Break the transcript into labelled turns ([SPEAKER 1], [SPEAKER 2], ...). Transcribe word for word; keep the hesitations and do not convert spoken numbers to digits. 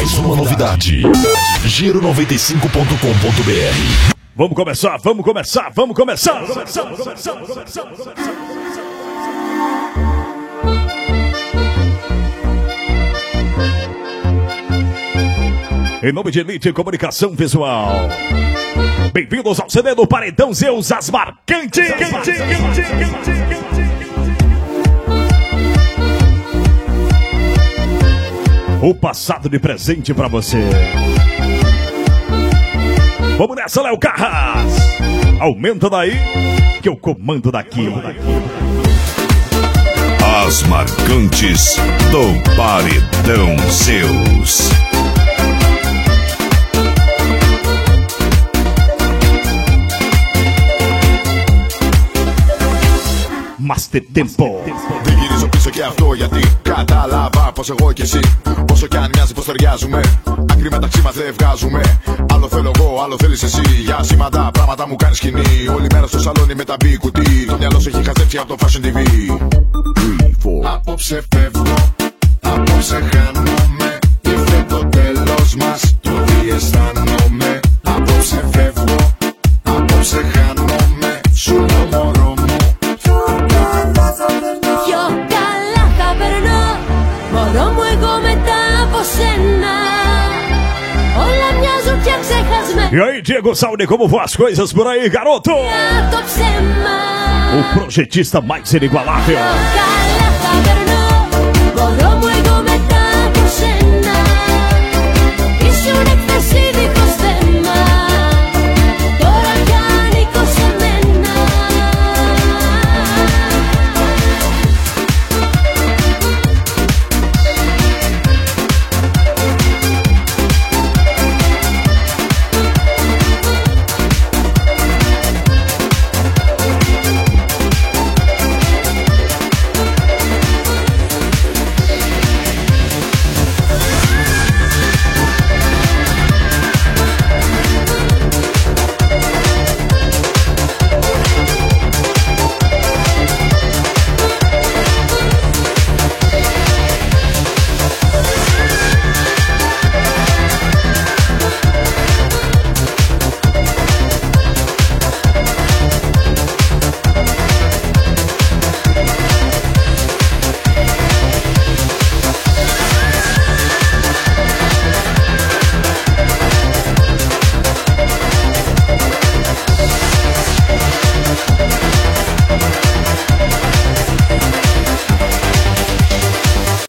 [SPEAKER 1] mais uma novidade. Giro noventa e cinco ponto com ponto br.
[SPEAKER 2] Vamos começar, vamos começar, vamos começar. Vamos começar, vamos começar, vamos começar, vamos começar. Em nome de Elite Comunicação Visual. Bem-vindos ao C D do Paredão Zeus, as marcantes. O passado de presente pra você. Vamos nessa, Léo Carras. Aumenta daí, que eu comando daqui.
[SPEAKER 1] As marcantes do Paredão Zeus.
[SPEAKER 2] Master Tempo.
[SPEAKER 3] Δεν γυρίζω πίσω και αυτό γιατί κατάλαβα πως εγώ και εσύ, όσο κι αν μοιάζει πως ταιριάζουμε, άκρη μεταξύ μας δεν βγάζουμε. Άλλο θέλω εγώ, άλλο θέλεις εσύ. Για σήμαντα πράγματα μου κάνεις σκηνή. Όλη μέρα στο σαλόνι με τα μπι κουτί. Το μυαλό σου έχει χαζέψει από το Fashion τι βι. Απόψε φεύγω, απόψε χάνομαι. Ήρθε το τέλος μας, το τι αισθάνομαι. Απόψε φεύγω, απόψε χάνομαι. Σου λέω μωρό μου.
[SPEAKER 4] Μωρό μου εγώ μετά από σένα. Όλα μοιάζουν πια ξεχασμένα.
[SPEAKER 2] E aí, Diego Saudi, como vão as coisas por aí, garoto?
[SPEAKER 4] Το ψέμα.
[SPEAKER 2] O projetista mais inigualável.